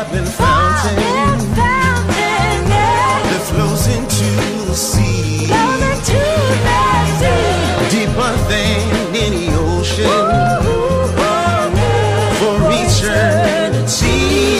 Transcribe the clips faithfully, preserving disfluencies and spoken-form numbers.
Marvin Fountain, fountain yeah. That flows into the sea, flows into the sea. Deeper than any ocean, ooh, ooh, ooh, for eternity.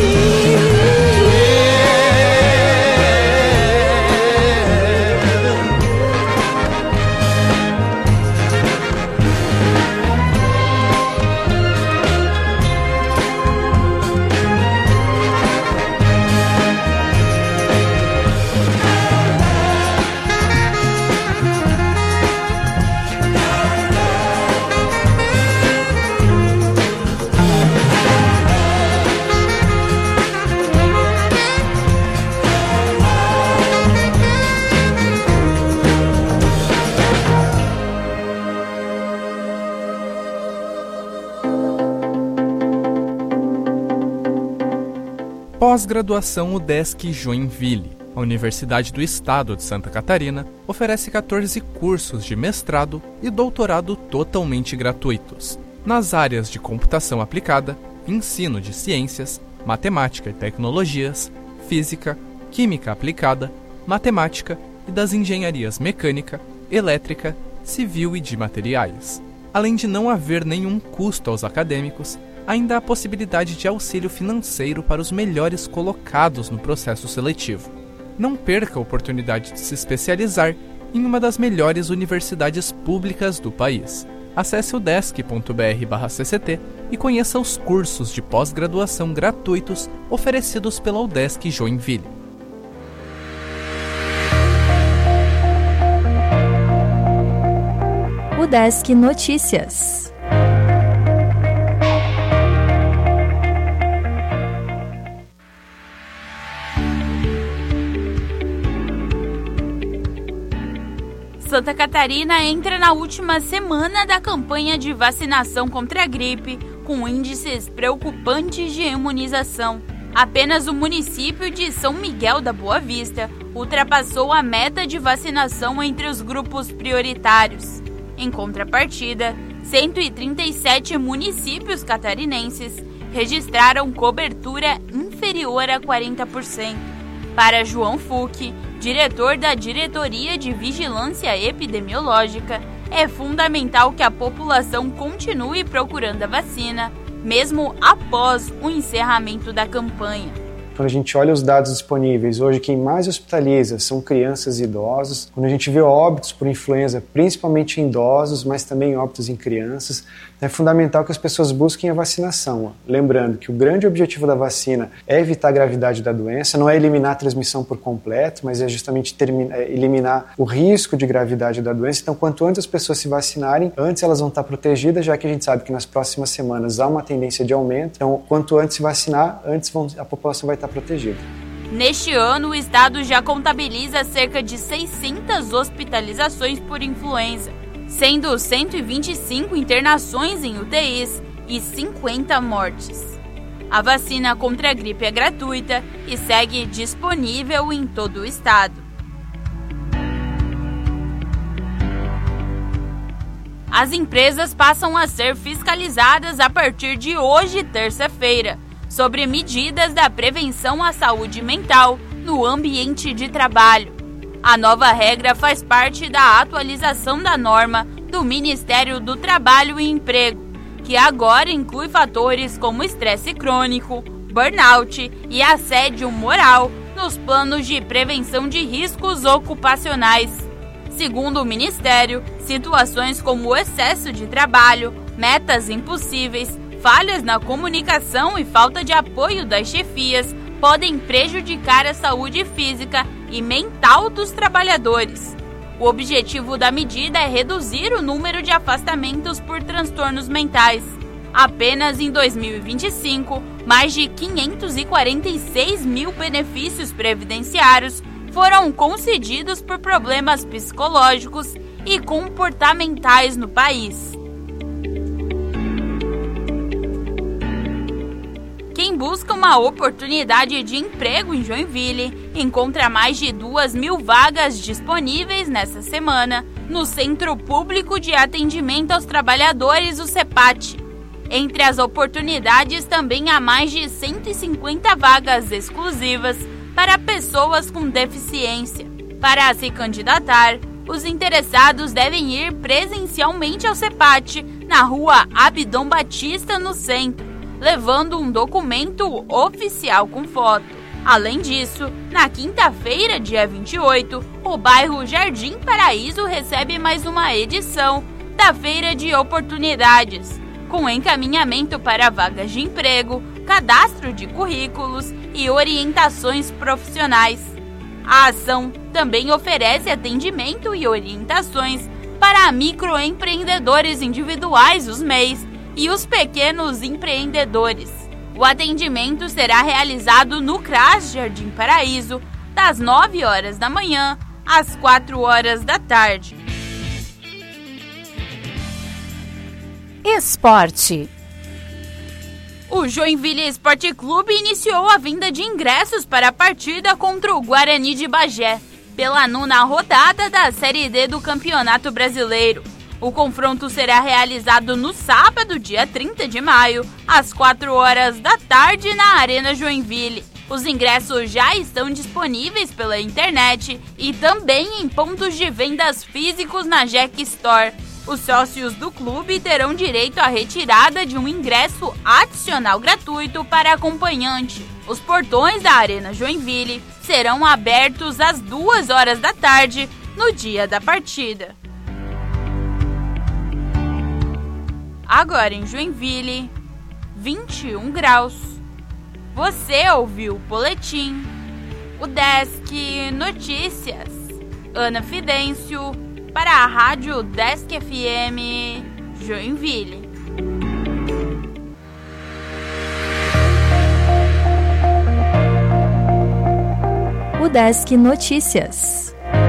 Pós-graduação UDESC Joinville. A Universidade do Estado de Santa Catarina oferece catorze cursos de mestrado e doutorado totalmente gratuitos, nas áreas de computação aplicada, ensino de ciências, matemática e tecnologias, física, química aplicada, matemática e das engenharias mecânica, elétrica, civil e de materiais. Além de não haver nenhum custo aos acadêmicos, ainda há a possibilidade de auxílio financeiro para os melhores colocados no processo seletivo. Não perca a oportunidade de se especializar em uma das melhores universidades públicas do país. Acesse udesc ponto br barra C C T e conheça os cursos de pós-graduação gratuitos oferecidos pela UDESC Joinville. UDESC Notícias. Santa Catarina entra na última semana da campanha de vacinação contra a gripe, com índices preocupantes de imunização. Apenas o município de São Miguel da Boa Vista ultrapassou a meta de vacinação entre os grupos prioritários. Em contrapartida, cento e trinta e sete municípios catarinenses registraram cobertura inferior a quarenta por cento. Para João Fuch, diretor da Diretoria de Vigilância Epidemiológica, é fundamental que a população continue procurando a vacina, mesmo após o encerramento da campanha. Quando a gente olha os dados disponíveis, hoje quem mais hospitaliza são crianças e idosos. Quando a gente vê óbitos por influenza, principalmente em idosos, mas também óbitos em crianças, é fundamental que as pessoas busquem a vacinação. Lembrando que o grande objetivo da vacina é evitar a gravidade da doença, não é eliminar a transmissão por completo, mas é justamente terminar, é eliminar o risco de gravidade da doença. Então, quanto antes as pessoas se vacinarem, antes elas vão estar protegidas, já que a gente sabe que nas próximas semanas há uma tendência de aumento. Então, quanto antes se vacinar, antes vão, a população vai estar protegida. Neste ano, o estado já contabiliza cerca de seiscentas hospitalizações por influenza, sendo cento e vinte e cinco internações em U T Is e cinquenta mortes. A vacina contra a gripe é gratuita e segue disponível em todo o estado. As empresas passam a ser fiscalizadas a partir de hoje, terça-feira, sobre medidas da prevenção à saúde mental no ambiente de trabalho. A nova regra faz parte da atualização da norma do Ministério do Trabalho e Emprego, que agora inclui fatores como estresse crônico, burnout e assédio moral nos planos de prevenção de riscos ocupacionais. Segundo o Ministério, situações como o excesso de trabalho, metas impossíveis, falhas na comunicação e falta de apoio das chefias podem prejudicar a saúde física e mental dos trabalhadores. O objetivo da medida é reduzir o número de afastamentos por transtornos mentais. Apenas em dois mil e vinte e cinco, mais de quinhentos e quarenta e seis mil benefícios previdenciários foram concedidos por problemas psicológicos e comportamentais no país. Quem busca uma oportunidade de emprego em Joinville encontra mais de duas mil vagas disponíveis nessa semana no Centro Público de Atendimento aos Trabalhadores, o CEPAT. Entre as oportunidades também há mais de cento e cinquenta vagas exclusivas para pessoas com deficiência. Para se candidatar, os interessados devem ir presencialmente ao CEPAT, na rua Abdon Batista, no centro, levando um documento oficial com foto. Além disso, na quinta-feira, dia vinte e oito, o bairro Jardim Paraíso recebe mais uma edição da Feira de Oportunidades, com encaminhamento para vagas de emprego, cadastro de currículos e orientações profissionais. A ação também oferece atendimento e orientações para microempreendedores individuais, os M E Is, e os pequenos empreendedores. O atendimento será realizado no CRAS Jardim Paraíso, das nove horas da manhã às quatro horas da tarde. Esporte. O Joinville Esporte Clube iniciou a venda de ingressos para a partida contra o Guarani de Bagé, pela nona rodada da Série D do Campeonato Brasileiro. O confronto será realizado no sábado, dia trinta de maio, às quatro horas da tarde, na Arena Joinville. Os ingressos já estão disponíveis pela internet e também em pontos de vendas físicos na Jack Store. Os sócios do clube terão direito à retirada de um ingresso adicional gratuito para acompanhante. Os portões da Arena Joinville serão abertos às duas horas da tarde no dia da partida. Agora em Joinville, vinte e um graus. Você ouviu o boletim, o Desk Notícias. Ana Fidêncio, para a Rádio Desk F M Joinville. O Desk Notícias.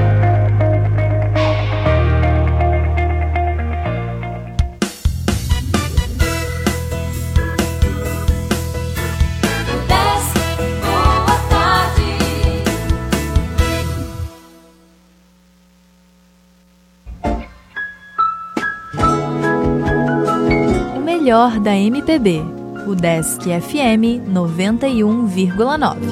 Melhor da M P B, o Desk F M noventa e um vírgula nove.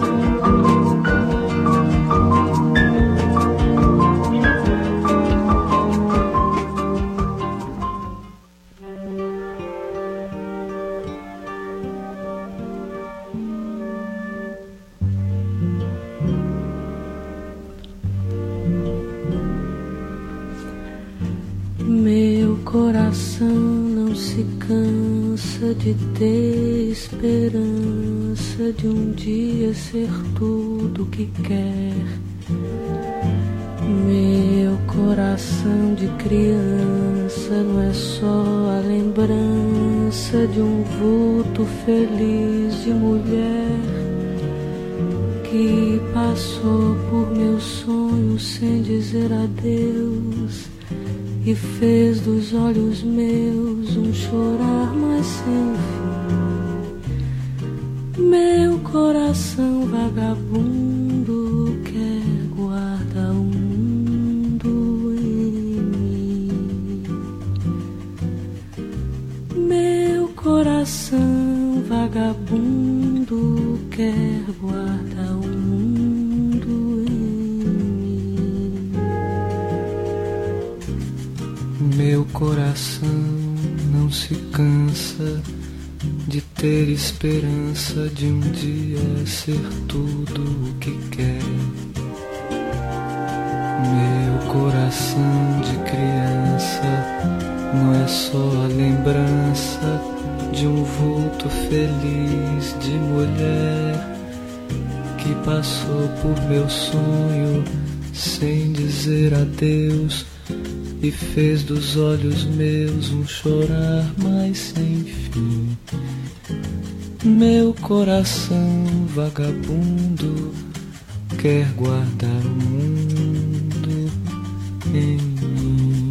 Meu coração não se cansa de ter esperança de um dia ser tudo que quer. Meu coração de criança não é só a lembrança de um vulto feliz de mulher que passou por meus sonhos sem dizer adeus e fez dos olhos meus um chorar mais sem fim. Meu coração vagabundo quer guardar o mundo em mim. Meu coração vagabundo quer guardar o mundo em mim. Meu coração não se cansa de ter esperança de um dia ser tudo o que quer. Meu coração de criança não é só a lembrança de um vulto feliz de mulher que passou por meu sonho sem dizer adeus e fez dos olhos meus um chorar mais sem fim. Meu coração vagabundo quer guardar o mundo em mim.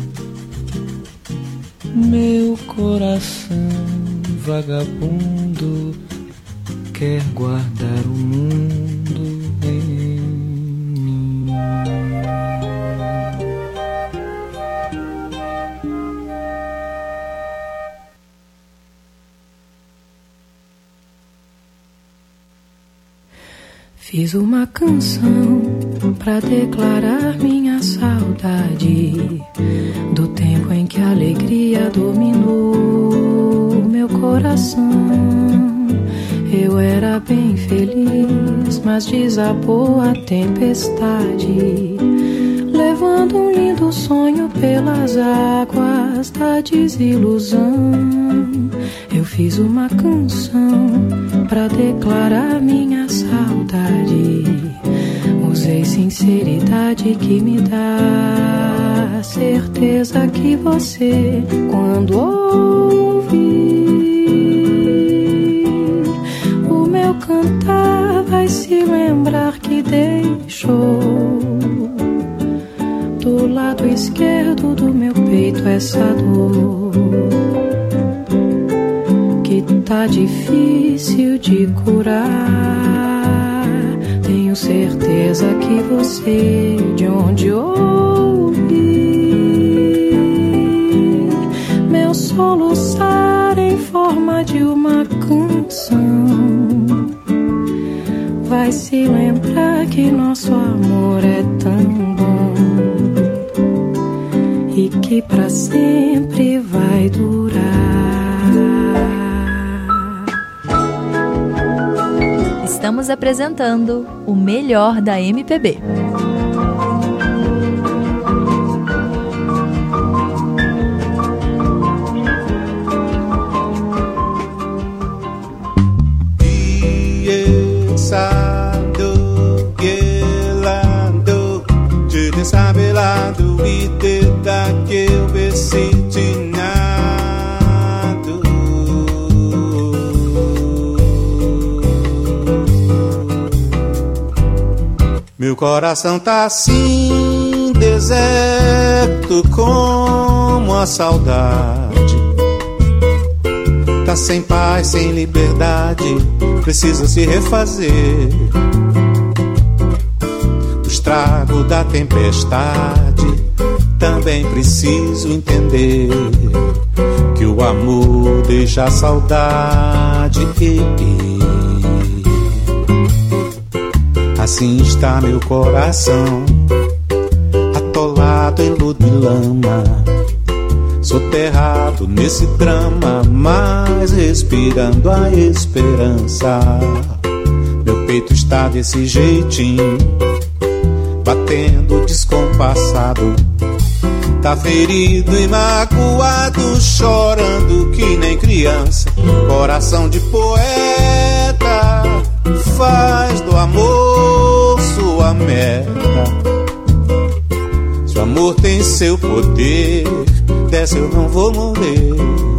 Meu coração vagabundo quer guardar o mundo em mim. Fiz uma canção pra declarar minha saudade do tempo em que a alegria dominou meu coração. Eu era bem feliz, mas desabou a tempestade, levando um lindo sonho pelas águas da desilusão. Eu fiz uma canção pra declarar minha saudade. Usei sinceridade que me dá certeza que você, quando ouvir o meu cantar, vai se lembrar que deixou do lado esquerdo do meu peito essa dor que tá difícil de curar. Tenho certeza que você, de onde ouvir meu soluçar em forma de uma canção, vai se lembrar que nosso amor é tão bom e que pra sempre vai durar. Estamos apresentando o melhor da M P B. Sabelado e teta que eu vestitinado. Meu coração tá assim, deserto como a saudade. Tá sem paz, sem liberdade, precisa se refazer. Estrago da tempestade, também preciso entender que o amor deixa a saudade. Assim está meu coração, atolado em lodo e lama, soterrado nesse drama, mas respirando a esperança. Meu peito está desse jeitinho, batendo descompassado, tá ferido e magoado, chorando que nem criança. Coração de poeta, faz do amor sua meta. Se o amor tem seu poder, dessa eu não vou morrer.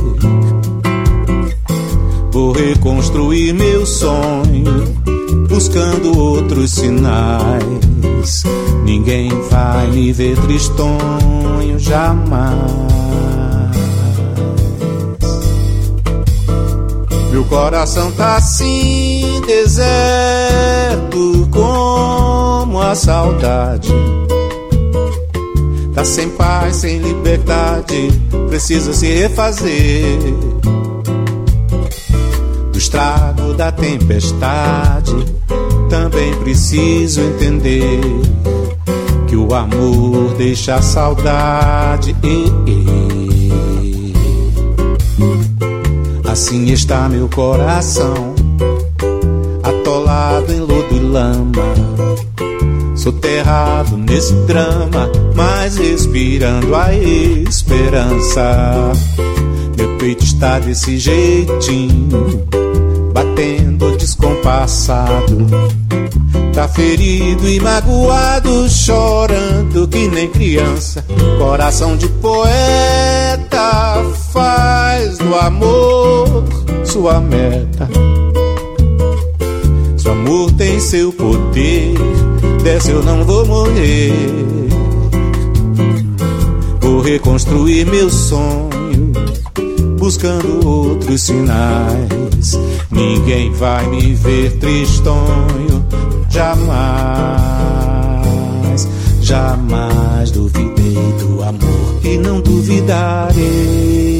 Vou reconstruir meu sonho, buscando outros sinais. Ninguém vai me ver tristonho jamais. Meu coração tá assim, deserto como a saudade. Tá sem paz, sem liberdade, precisa se refazer. Do estrago da tempestade, também preciso entender que o amor deixa a saudade. Assim está meu coração, atolado em lodo e lama, soterrado nesse drama, mas respirando a esperança. Meu peito está desse jeitinho, batendo descompassado, tá ferido e magoado, chorando que nem criança. Coração de poeta, faz do amor sua meta. Se o amor tem seu poder, dessa eu não vou morrer. Vou reconstruir meu sonho, buscando outros sinais. Ninguém vai me ver tristonho, jamais, jamais duvidei do amor e não duvidarei.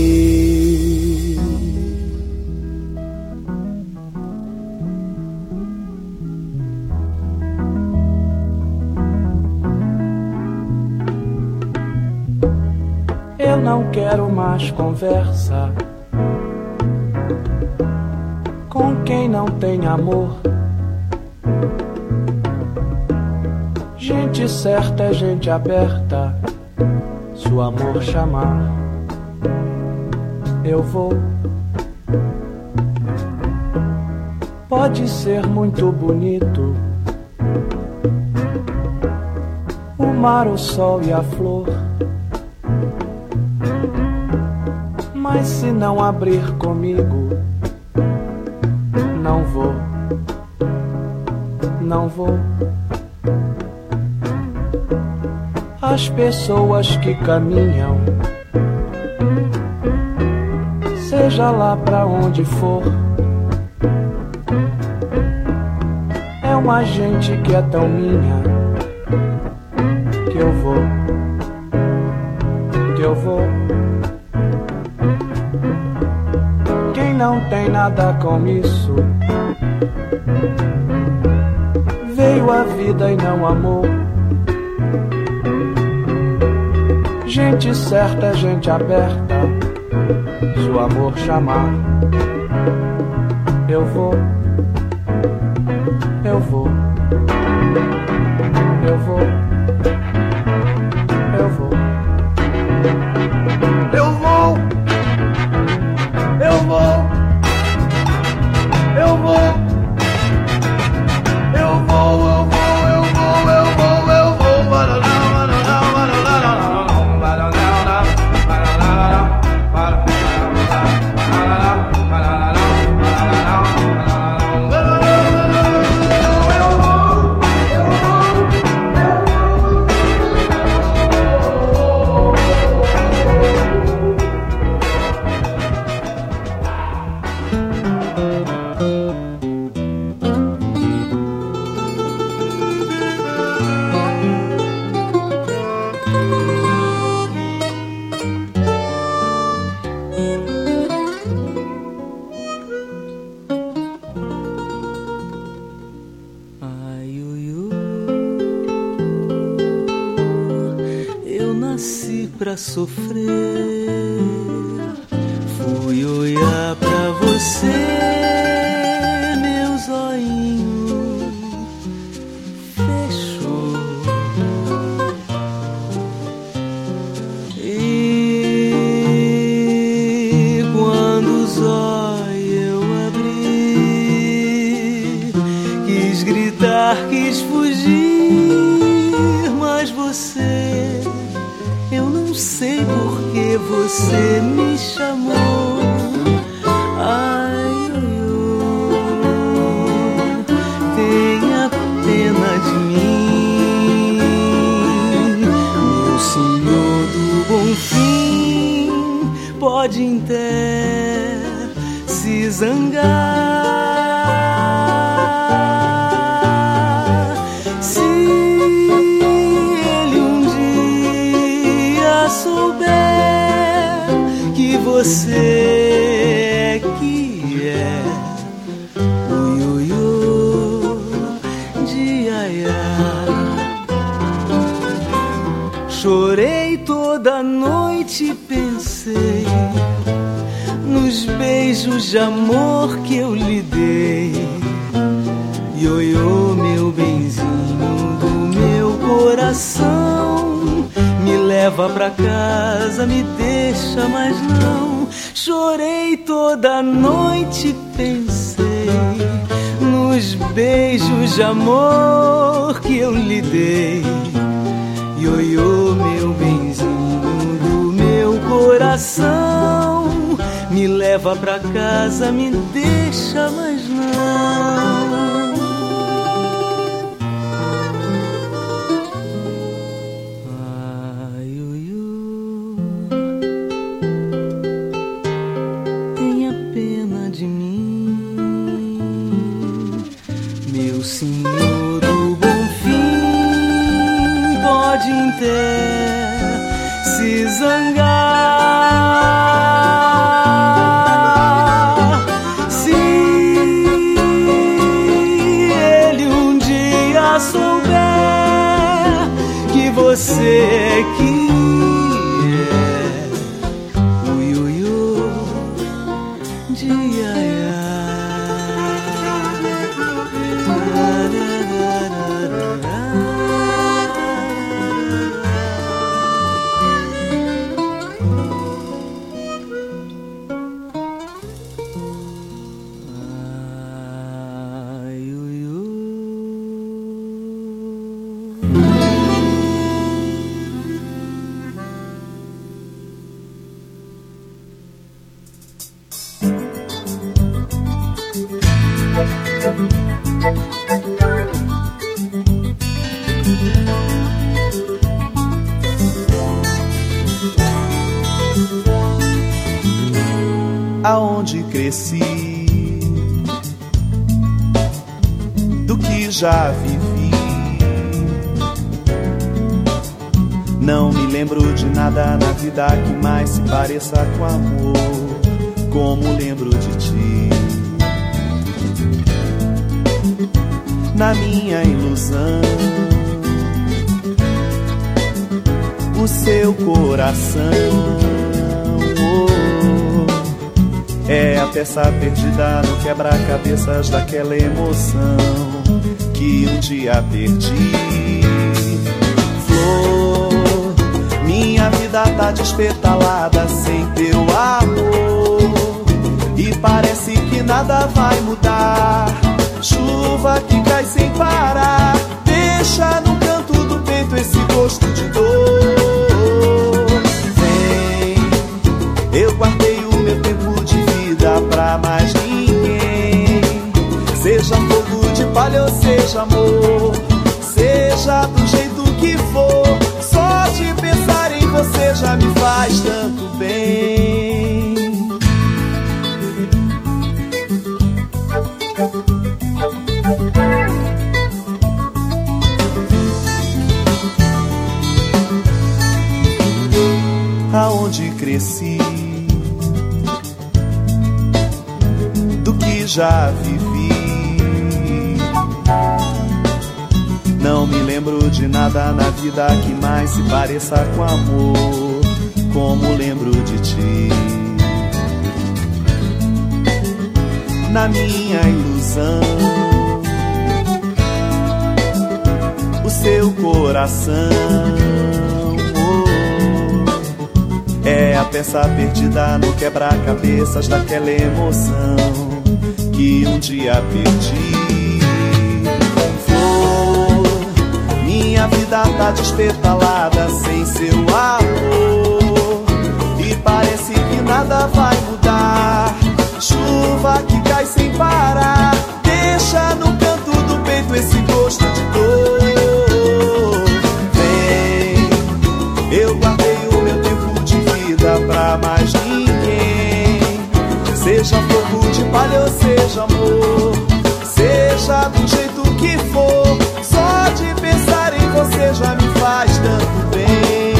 Não quero mais conversa com quem não tem amor. Gente certa é gente aberta. Se o amor chamar, eu vou. Pode ser muito bonito o mar, o sol e a flor, mas se não abrir comigo, não vou, não vou. As pessoas que caminham, seja lá pra onde for, é uma gente que é tão minha, que eu vou, que eu vou. Quem não tem nada com isso, veio a vida e não amou. Gente certa é gente aberta. Se o amor chamar, eu vou, eu vou, eu vou, eu vou, eu vou, eu vou, eu vou, eu vou, eu vou, eu vou, eu vou, eu vou. Pra sofrer, fui olhar pra você, meu zoinho fechou, e quando o zóio eu abri, quis gritar, quis fugir, mas você, não sei por que você me chamou. Ai, oh, tenha pena de mim, meu senhor do bom fim. Pode até se zangar se ele um dia souber que você é que é o ioiô de Iaiá. Chorei toda noite e pensei nos beijos de amor que eu lhe dei. Ioiô, meu benzinho do meu coração, me leva pra casa, me deixa, mas não. Chorei toda noite e pensei nos beijos de amor que eu lhe dei. Ioiô, meu benzinho do meu coração, me leva pra casa, me deixa, mas não. Senhor do bom fim, pode até se zangar se ele um dia souber que você é que é cresci, do que já vivi. Não me lembro de nada na vida que mais se pareça com amor, como lembro de ti. Na minha ilusão, o seu coração, oh, é a peça perdida no quebra-cabeças daquela emoção que um dia perdi. Flor, minha vida tá despetalada sem teu amor, e parece que nada vai mudar. Chuva que cai sem parar, deixa no canto do peito esse gosto de dor. Vem, eu guardei o meu tempo de vida pra mais ninguém. Seja fogo de palha ou seja amor, seja do jeito que for, só de pensar em você já me faz tanto bem. Aonde cresci, do que já vivi. Não me lembro de nada na vida que mais se pareça com amor, como lembro de ti. Na minha ilusão, o seu coração, é a peça perdida no quebra-cabeças daquela emoção que um dia perdi. Flor, minha vida tá despetalada sem seu amor, e parece que nada vai mudar. Chuva que cai sem parar, deixa no canto do peito esse gosto de dor. Vem, eu guardei o meu tempo de vida pra mais ninguém. Seja fogo de palha ou seja amor, seja do jeito que for, só de pensar em você já me faz tanto bem.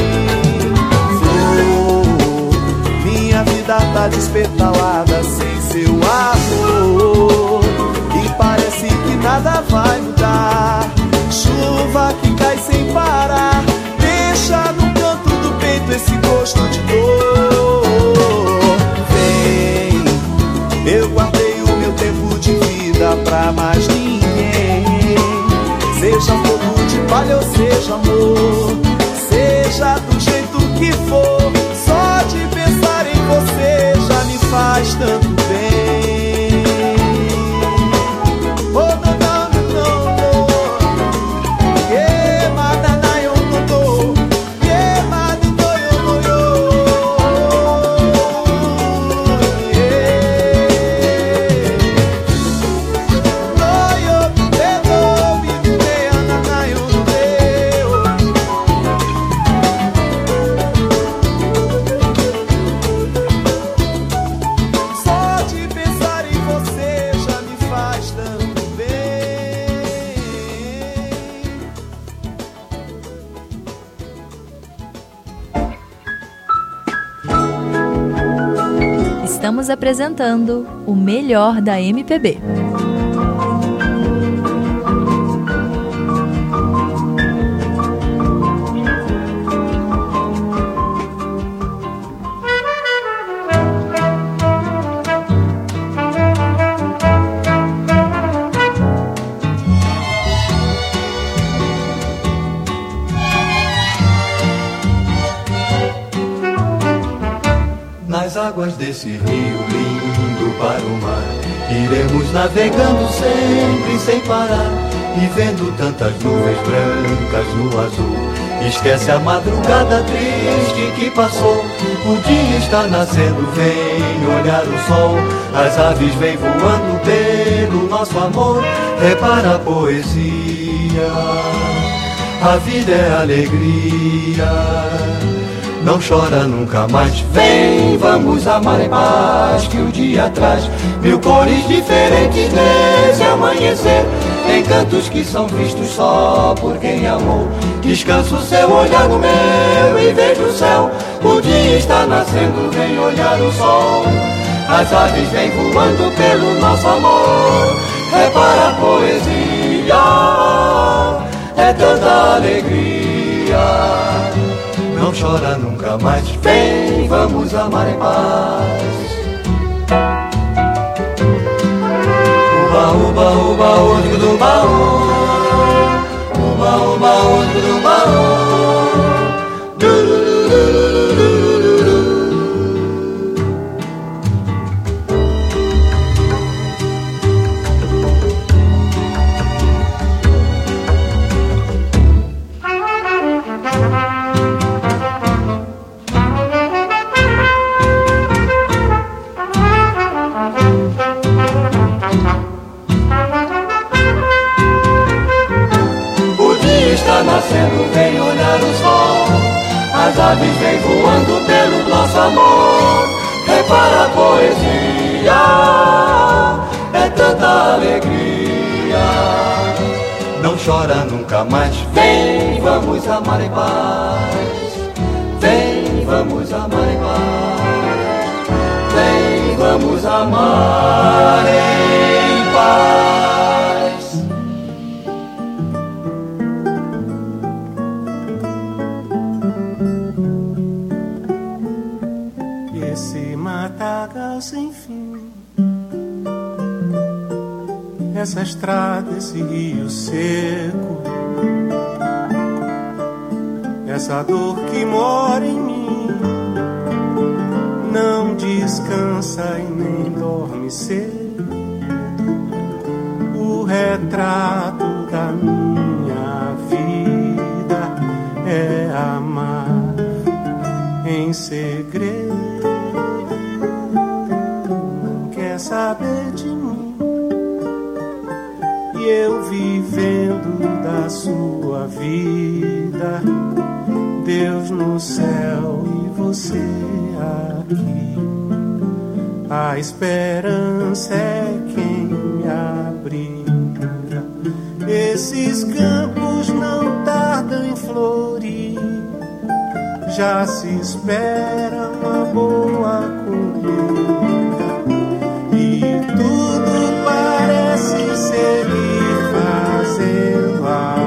Flor, minha vida tá despetalada sem seu amor, e parece que nada vai mudar. Chuva que cai sem parar, deixa no canto do peito esse gosto de dor. Vem, eu guardei o meu tempo de vida pra mais ninguém. Seja fogo de palha ou seja amor, seja do jeito que for, só de pensar em você já me faz tanto bem. Estamos apresentando o melhor da M P B. Nas águas desse rio lindo para o mar, iremos navegando sempre sem parar, e vendo tantas nuvens brancas no azul, esquece a madrugada triste que passou. O dia está nascendo, vem olhar o sol, as aves vêm voando pelo nosso amor. Repara a poesia, a vida é alegria, não chora nunca mais. Vem, vamos amar em paz, que o dia traz mil cores diferentes nesse amanhecer. Encantos que são vistos só por quem amou. Descanso seu olhar no meu e vejo o céu. O dia está nascendo, vem olhar o sol. As aves vêm voando pelo nosso amor. Repara a poesia, é tanta alegria. Não chora nunca mais, vem, vamos amar em paz. Uba, uba, uba, uba, do baú. Uba, uba, uba, do baú. Nascendo, vem olhar o sol. As aves vêm voando pelo nosso amor. Repara a poesia, é tanta alegria. Não chora nunca mais, vem, vamos amar em paz. Vem, vamos amar em paz. Vem, vamos amar em paz. Sem fim, essa estrada, esse rio seco, essa dor que mora em mim, não descansa e nem dorme cedo. O retrato da minha vida é amar em segredo. Saber de mim e eu vivendo da sua vida, Deus no céu e você aqui. A esperança é quem me abriga. Esses campos não tardam em florir, já se espera uma boa colheita. Tudo parece seguir fazendo a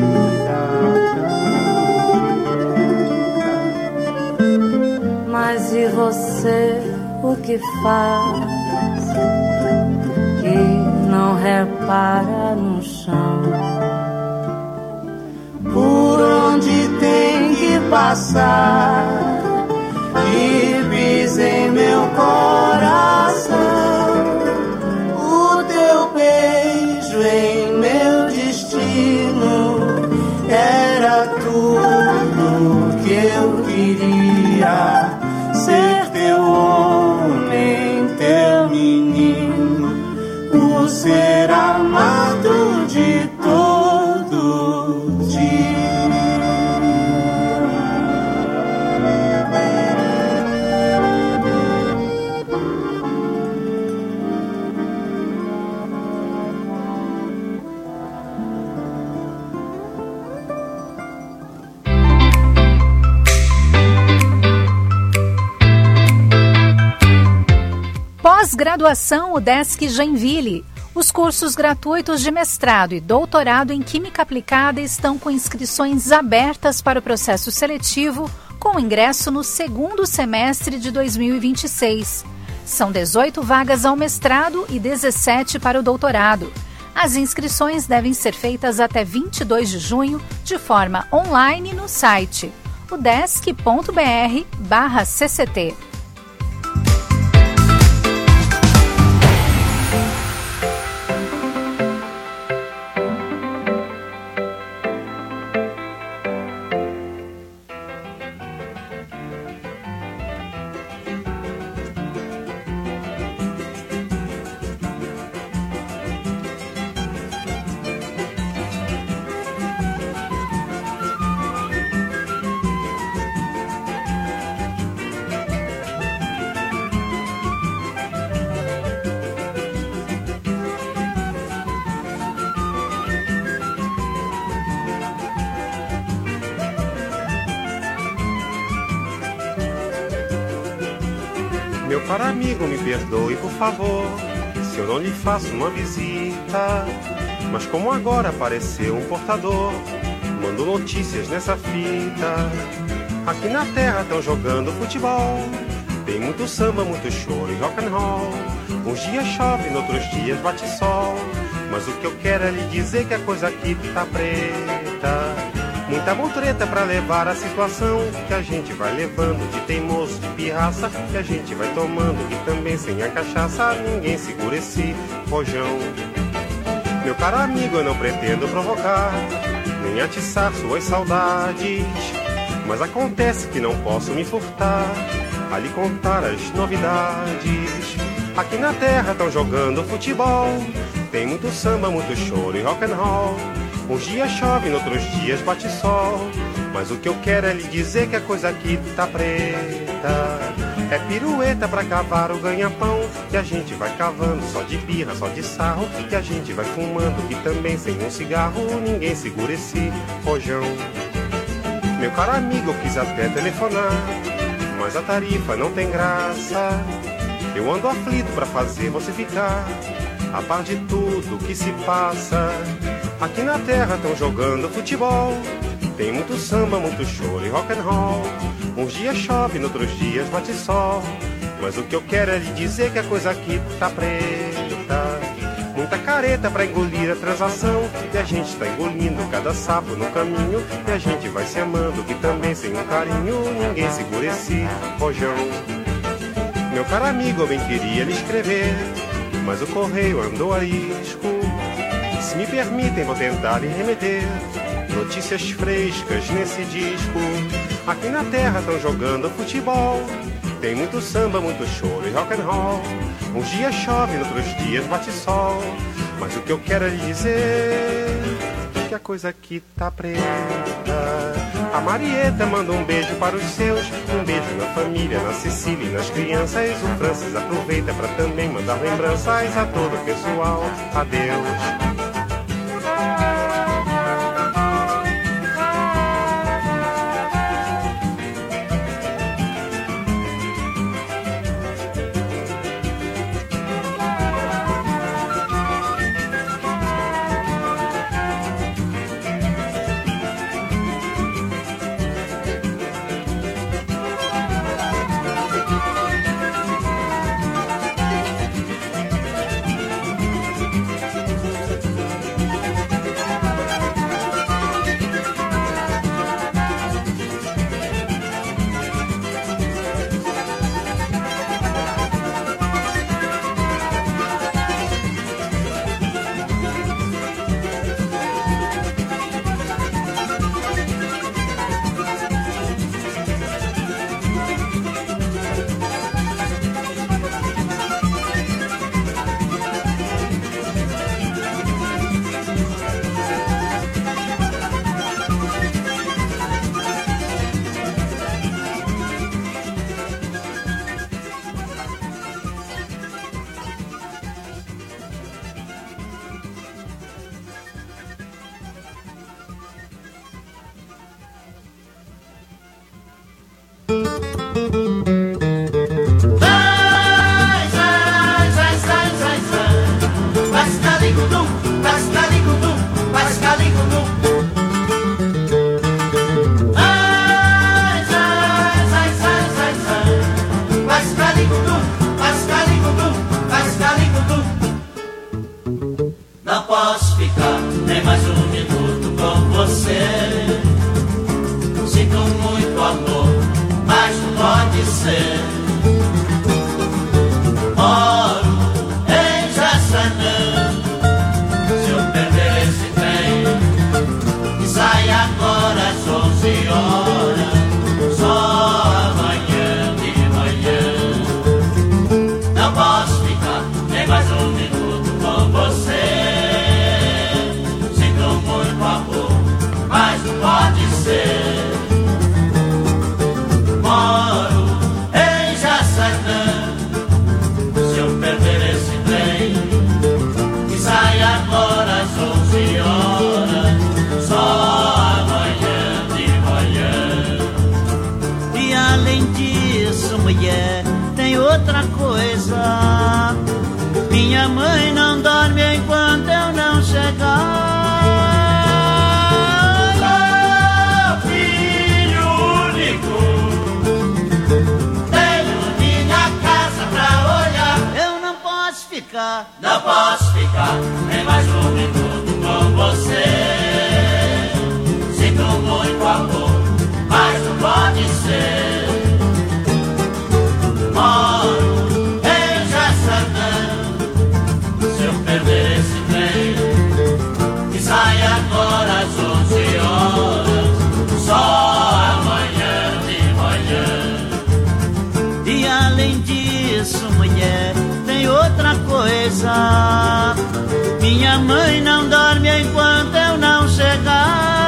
vida. Mas e você, o que faz? Que não repara no chão, por onde tem que passar, e pisa em meu coração. Em meu destino era tudo que eu queria, ser teu homem, teu menino, o ser amado de todo dia. Pós-graduação UDESC Joinville. Os cursos gratuitos de mestrado e doutorado em Química Aplicada estão com inscrições abertas para o processo seletivo, com ingresso no segundo semestre de dois mil e vinte e seis. São dezoito vagas ao mestrado e dezessete para o doutorado. As inscrições devem ser feitas até vinte e dois de junho, de forma online no site udesc ponto br barra C C T. Meu caro amigo, me perdoe, por favor, se eu não lhe faço uma visita. Mas como agora apareceu um portador, mando notícias nessa fita. Aqui na terra estão jogando futebol, tem muito samba, muito choro e rock and roll. Uns dias chove, noutros dias bate sol, mas o que eu quero é lhe dizer que a coisa aqui tá preta. Muita mutreta pra levar a situação que a gente vai levando de teimoso, de pirraça, que a gente vai tomando, que também sem a cachaça ninguém segura esse rojão. Meu caro amigo, eu não pretendo provocar, nem atiçar suas saudades, mas acontece que não posso me furtar a lhe contar as novidades. Aqui na terra estão jogando futebol, tem muito samba, muito choro e rock and roll. Uns dias chove, noutros dias bate sol, mas o que eu quero é lhe dizer que a coisa aqui tá preta. É pirueta pra cavar o ganha-pão, que a gente vai cavando só de birra, só de sarro, que a gente vai fumando, que também sem um cigarro ninguém segura esse rojão. Meu caro amigo, eu quis até telefonar, mas a tarifa não tem graça. Eu ando aflito pra fazer você ficar a par de tudo que se passa. Aqui na terra estão jogando futebol, tem muito samba, muito choro e rock and roll. Uns dias chove, noutros dias bate sol, mas o que eu quero é lhe dizer que a coisa aqui tá preta. Muita careta pra engolir a transação, e a gente tá engolindo cada sapo no caminho, e a gente vai se amando, que também sem um carinho ninguém segura esse rojão. Meu caro amigo, eu bem queria lhe escrever, mas o correio andou a isco. Se me permitem, vou tentar lhe remeter notícias frescas nesse disco. Aqui na terra estão jogando futebol, tem muito samba, muito choro e rock and roll. Uns dias chove, noutros dias bate sol, mas o que eu quero é lhe dizer que a coisa aqui tá preta. A Marieta manda um beijo para os seus, um beijo na família, na Cecília e nas crianças. O Francis aproveita para também mandar lembranças a todo o pessoal. Adeus. Não posso ficar nem mais um minuto com você. Sinto muito amor, mas não pode ser. Moro em Jaçanã. Se eu perder esse trem que sai agora às onze horas, só amanhã de manhã. Não posso ficar nem mais um minuto com você. Mas não pode ser. Moro em Minha mãe não dorme enquanto eu não chegar. Oh, filho único, tenho minha casa pra olhar. Eu não posso ficar, não posso ficar nem mais um minuto com você. Sinto muito amor, mas não pode ser. Moro em Jaçanã, se eu perder esse trem, que sai agora às onze horas, só amanhã de manhã. E além disso, mulher, tem outra coisa. Minha mãe não dorme enquanto eu não chegar.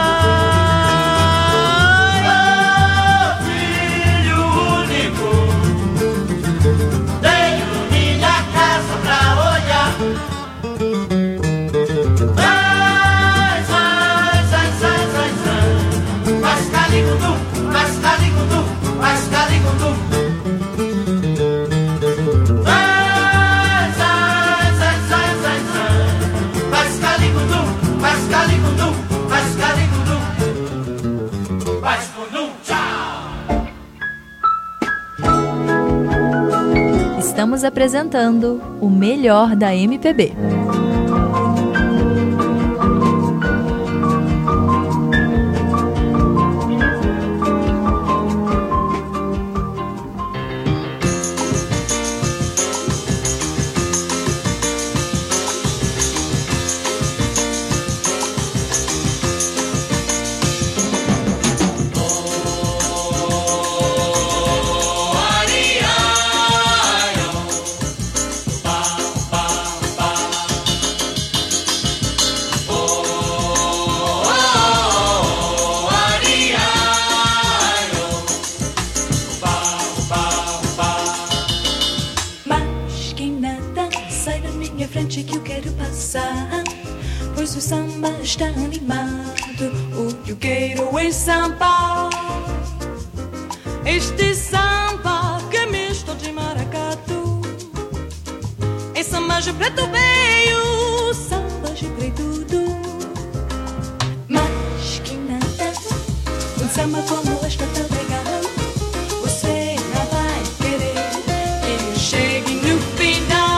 Estamos apresentando o melhor da M P B. Que eu quero passar, pois o samba está animado. O que eu quero é samba, este samba que é misto de maracatu. É samba de preto veio, samba de preto do. Mas que nada, um samba como este tão legal, você não vai querer que eu chegue no final.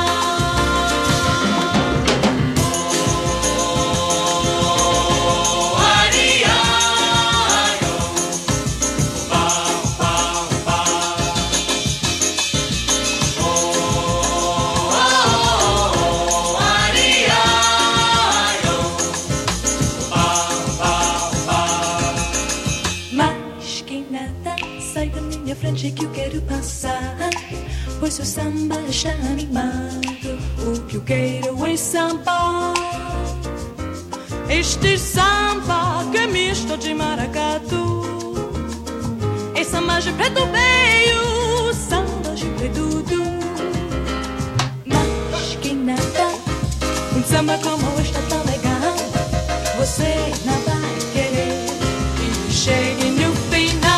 Que eu quero passar, pois o samba está animado. O que eu quero é samba, este samba que é misto de maracatu. É samba de preto veio, samba de preto do. Mas que nada, um samba como este é tão legal, você não vai querer que chegue no final.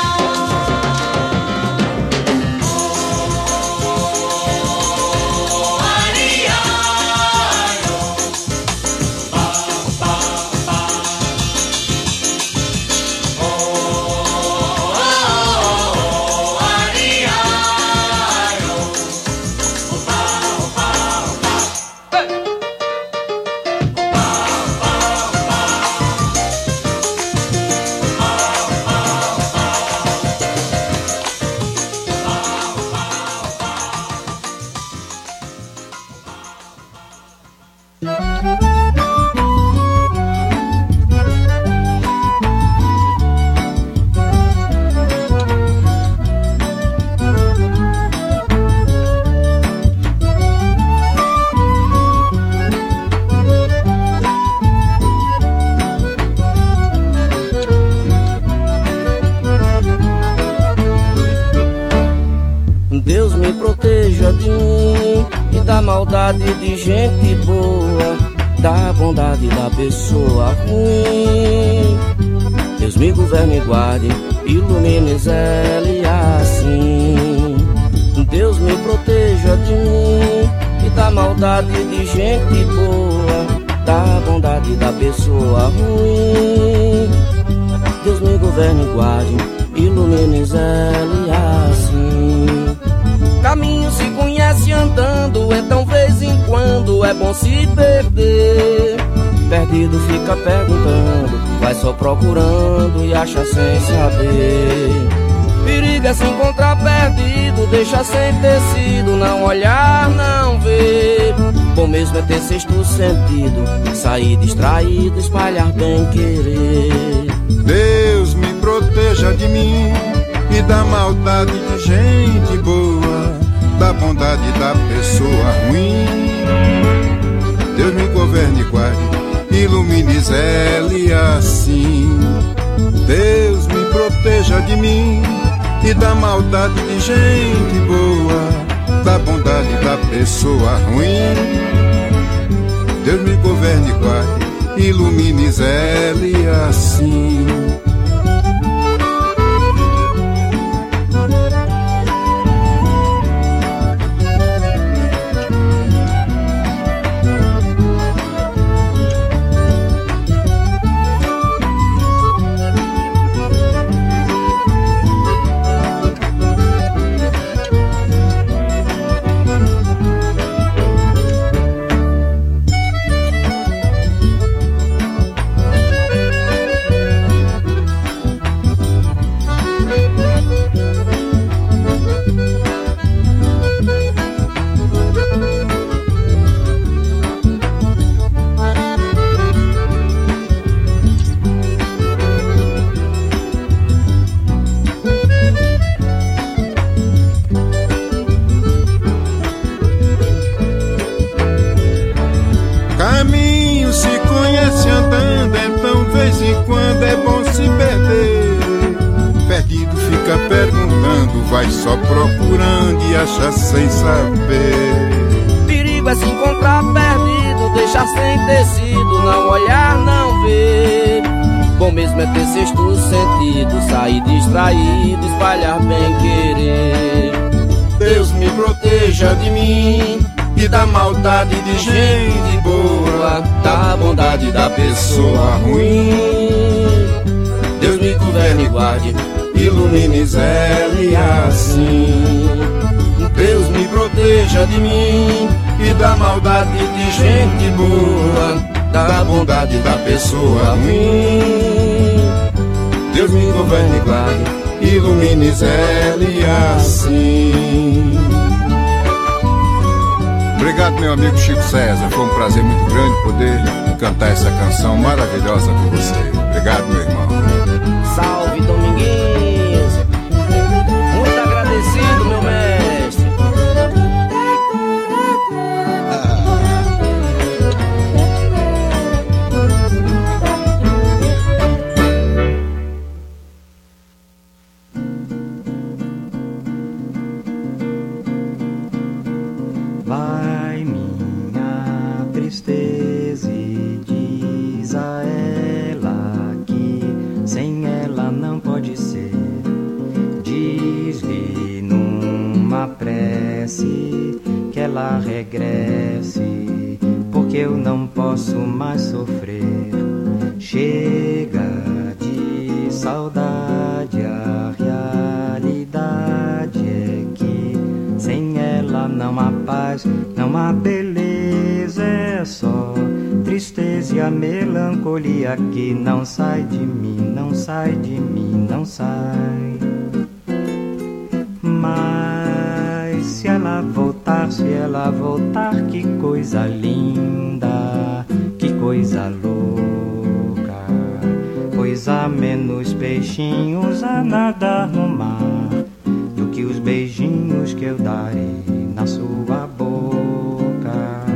Deus me proteja de mim e da maldade de gente boa, da bondade da pessoa ruim. Deus me governe e guarde, ilumine, zele assim. Deus me proteja de mim e da maldade de gente boa, da bondade da pessoa ruim. Deus me governe e guarde, ilumine, zele assim. Caminho se conhece andando, então vez em quando é bom se perder. Perdido fica perguntando, vai só procurando e acha sem saber. Perigo é se encontrar perdido, deixa sem tecido, não olhar, não ver. Bom mesmo é ter sexto sentido, sair distraído, espalhar bem querer. Deus me proteja de mim e da maldade de gente boa, da bondade da pessoa ruim. Deus me governe e guarde, ilumine, zele assim. Deus me proteja de mim e da maldade de gente boa, da bondade da pessoa ruim. Deus me governe e guarde, ilumine, zele assim. Vai só procurando e acha sem saber. Perigo é se encontrar perdido, deixar sem tecido, não olhar, não ver. Bom mesmo é ter sexto sentido, sair distraído, espalhar bem querer. Deus me proteja de mim e da maldade de gente boa, da bondade da pessoa ruim. Deus me governe e guarde, ilumine, zele assim. Deus me proteja de mim e da maldade de gente boa, da bondade da pessoa ruim. Deus me governe e guarde, ilumine, zele assim. Obrigado, meu amigo Chico César. Foi um prazer muito grande poder cantar essa canção maravilhosa com você. Obrigado, meu irmão. Salve, Dominguinhos. Muito agradecido, meu mestre. Vai minha tristeza e diz a ela que sem ela não pode ser. Diz-lhe numa prece que ela regresse, porque eu não posso mais sofrer. Chega de saudade, a realidade é que sem ela não há paz, não há beleza, é só tristeza e a melancolia que não sai de mim, não sai de mim, não sai. Mas se ela voltar, se ela voltar, que coisa linda, que coisa louca. Pois há menos peixinhos a nadar no mar do que os beijinhos que eu darei na sua boca.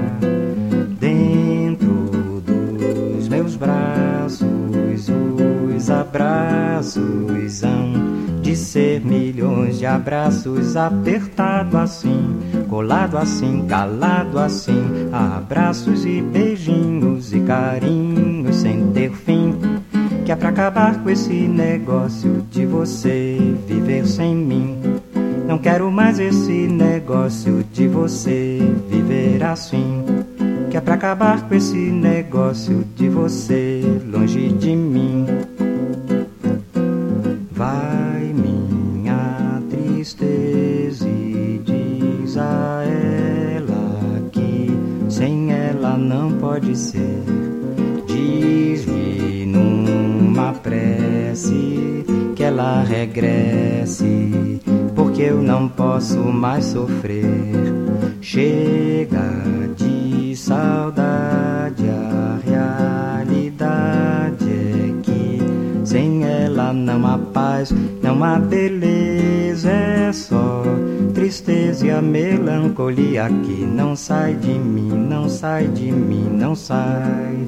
Dentro dos meus braços, os abraços hão de ser milhões de abraços, apertado assim, colado assim, calado assim, abraços e beijinhos e carinhos sem ter fim, que é pra acabar com esse negócio de você viver sem mim. Não quero mais esse negócio de você viver assim, que é pra acabar com esse negócio de você longe de mim. Vai minha tristeza e diz a ela que sem ela não pode ser. Diz-lhe numa prece que ela regresse, porque eu não posso mais sofrer. Chega de saudade, a realidade é que sem ela não há paz, não há beleza, é só tristeza e a melancolia que não sai de mim, não sai de mim, não sai.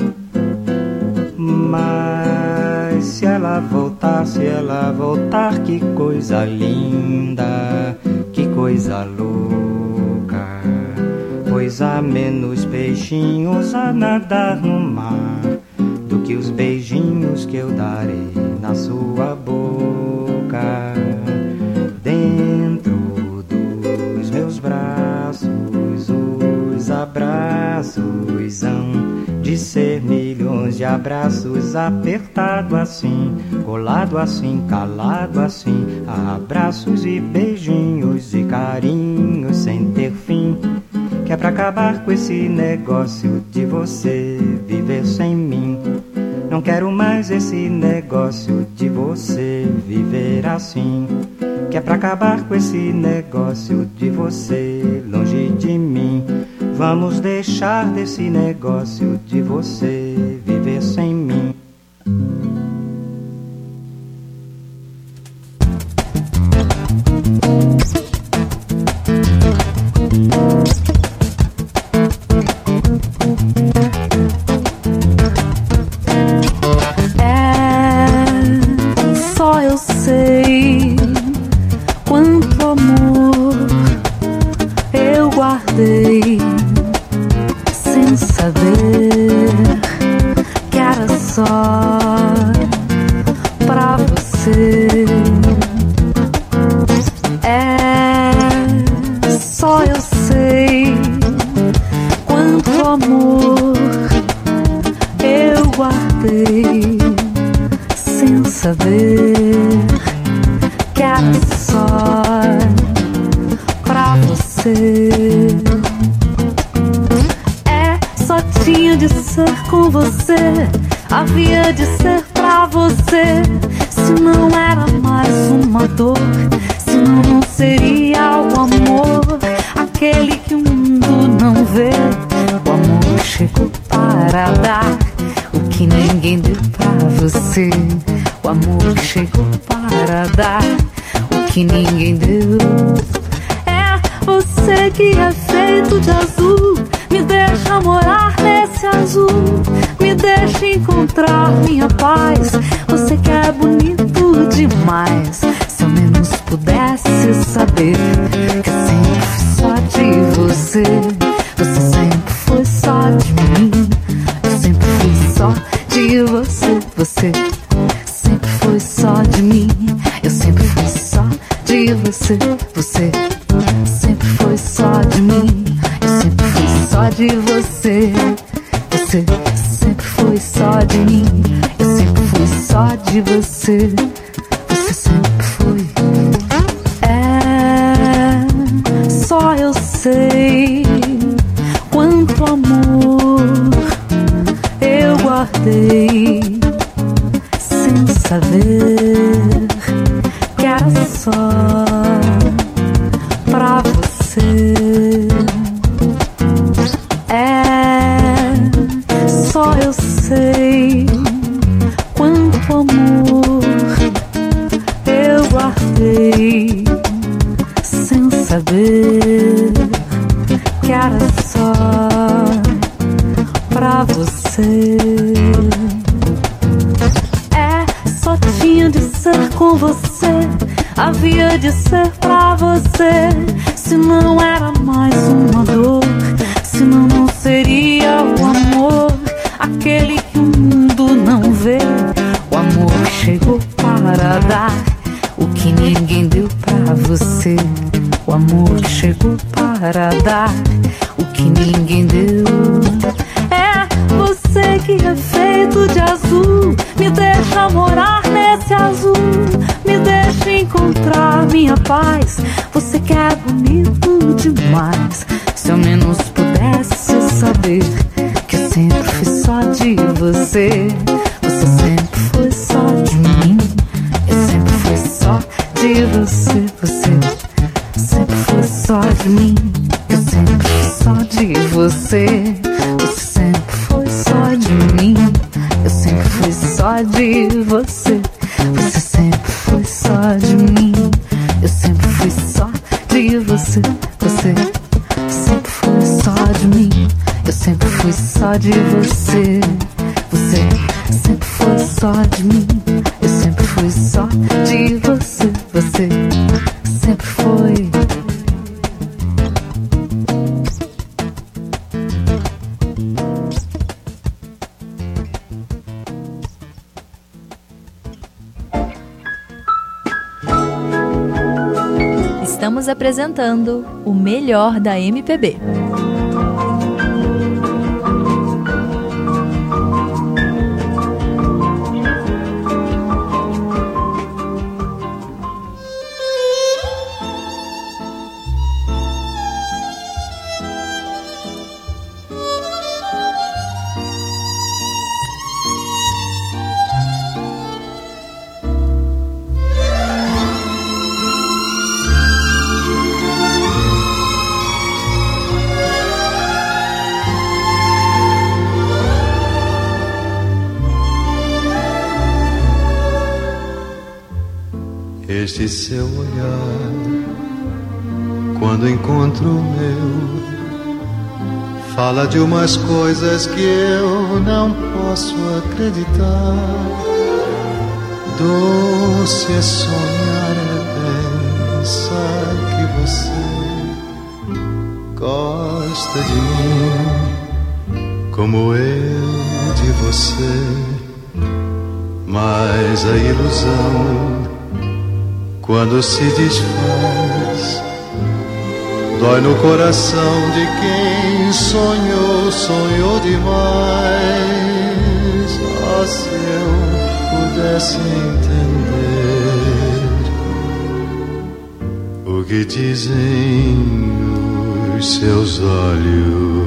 Mas se ela voltar, se ela voltar, que coisa linda, que coisa louca. Pois há menos peixinhos a nadar no mar do que os beijinhos que eu darei na sua boca. Dentro dos meus braços, os abraços hão de ser milhões de abraços, apertado assim, colado assim, calado assim, abraços e beijinhos e carinhos sem ter fim, que é pra acabar com esse negócio de você viver sem mim. Não quero mais esse negócio de você viver assim, que é pra acabar com esse negócio de você longe de mim. Vamos deixar desse negócio de você viver sem mim. Havia de ser pra você, se não era mais uma dor, senão não seria o amor, aquele que o mundo não vê. O amor chegou para dar o que ninguém deu pra você. O amor chegou para dar o que ninguém deu. É você que é feito de azul, me deixa morar nesse azul, me deixa encontrar minha paz. Você que é bonito demais. Se ao menos pudesse saber que eu sempre fui só de você, você sempre foi só de mim. Eu sempre fui só de você, você sempre foi só de mim. Eu sempre fui só de você, você sempre foi só de mim. Eu sempre fui só de você, você sempre foi só de mim. Eu sempre fui só de você, você sempre foi. É, só eu sei quanto amor eu guardei, sem saber que era só pra você. É, só eu sei quanto amor eu guardei, sem saber que era só pra você. É, só tinha de ser com você, havia de ser pra você, se não era mais uma dor, senão não seria o amor, aquele que o mundo não vê. O amor chegou para dar o que ninguém deu pra você, o amor chegou para dar o que ninguém deu. É você que é feito de azul, me deixa morar nesse azul, me deixa encontrar minha paz. Você que é bonito demais. Se ao menos pudesse saber que eu sempre fui só de você. Você sempre foi só de mim. Eu sempre fui só de você. Você sempre foi só de mim. Eu sempre fui só de você. Você sempre foi só de mim. Eu sempre fui só de você. Você sempre foi só de mim. Eu sempre fui só de você. Você sempre foi só de mim. Eu sempre fui só de você. Você sempre foi só de mim. Eu sempre fui só de você. Você sempre foi. Estamos apresentando o melhor da M P B. Este seu olhar, quando encontro o meu, fala de umas coisas que eu não posso acreditar. Doce é sonhar, é pensar que você gosta de mim como eu de você. Mas a ilusão, quando se desfaz, dói no coração de quem sonhou, sonhou demais. Oh, se eu pudesse entender o que dizem os seus olhos.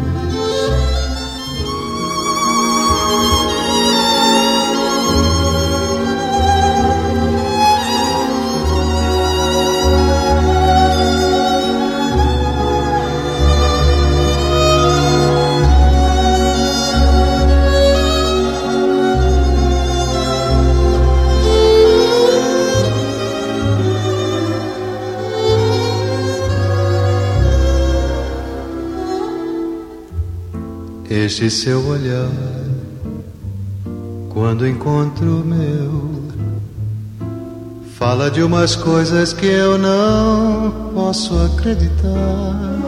Este seu olhar, quando encontro o meu, fala de umas coisas que eu não posso acreditar.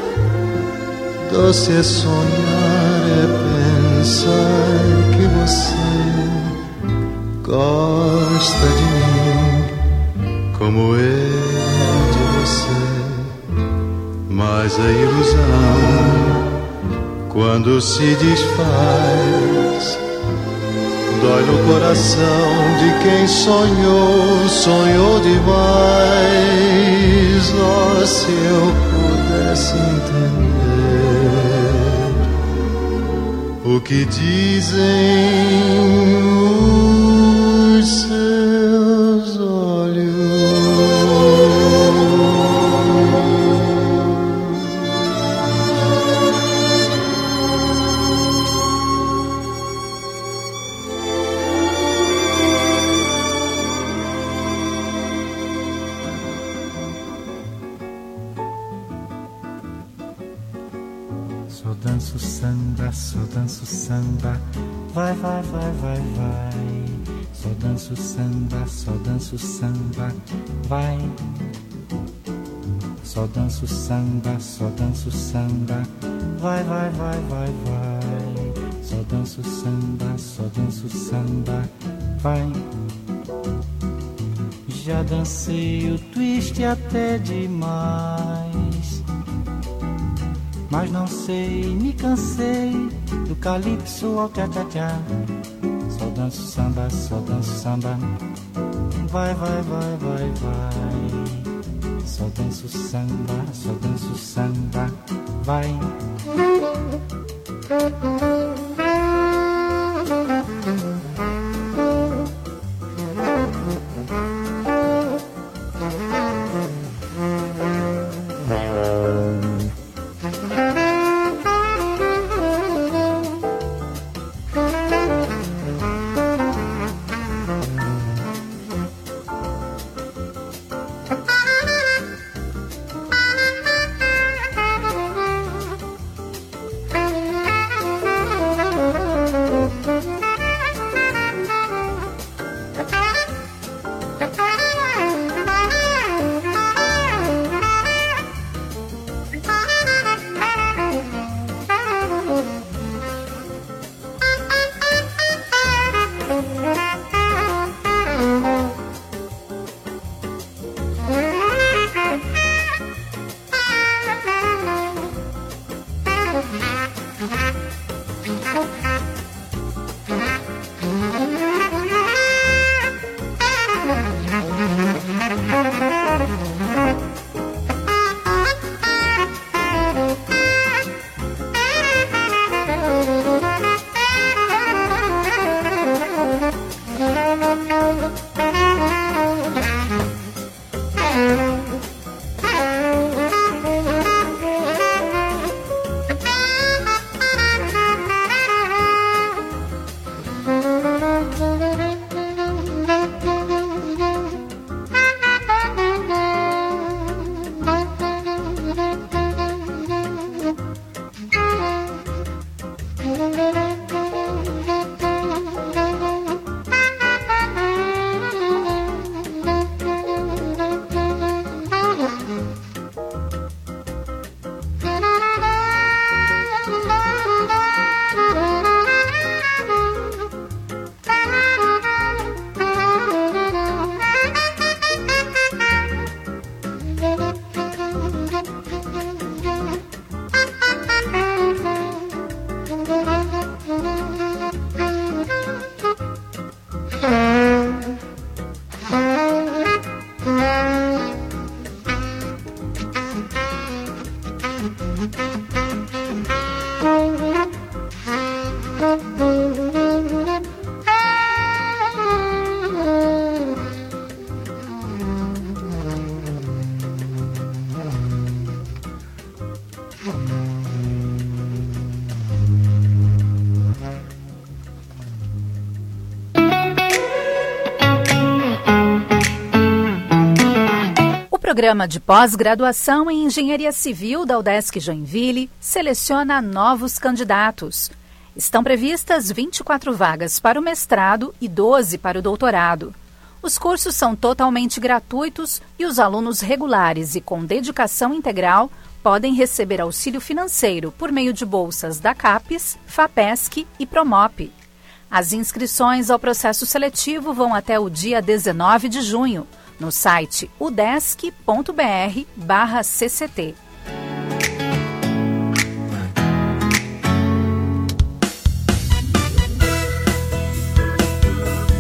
Doce é sonhar, é pensar que você gosta de mim como eu de você. Mas a ilusão, quando se desfaz, dói no coração de quem sonhou, sonhou demais. Oh, se eu pudesse entender o que dizem os seus olhos. Só danço samba, só danço samba, vai, vai, vai, vai, vai. Só danço samba, só danço samba, vai. Só danço samba, só danço samba, vai, vai, vai, vai, vai. Só danço samba, só danço samba, vai. já dancei o twist até demais, mas não sei, me cansei do calypso ao tchá-tchá-tchá. Só danço samba, só danço samba, vai, vai, vai, vai, vai. Só danço samba, só danço samba, vai. O programa de pós-graduação em Engenharia Civil da UDESC Joinville seleciona novos candidatos. Estão previstas vinte e quatro vagas para o mestrado e doze para o doutorado. Os cursos são totalmente gratuitos e os alunos regulares e com dedicação integral podem receber auxílio financeiro por meio de bolsas da CAPES, FAPESC e Promop. As inscrições ao processo seletivo vão até o dia dezenove de junho. No site udesc ponto br barra C C T.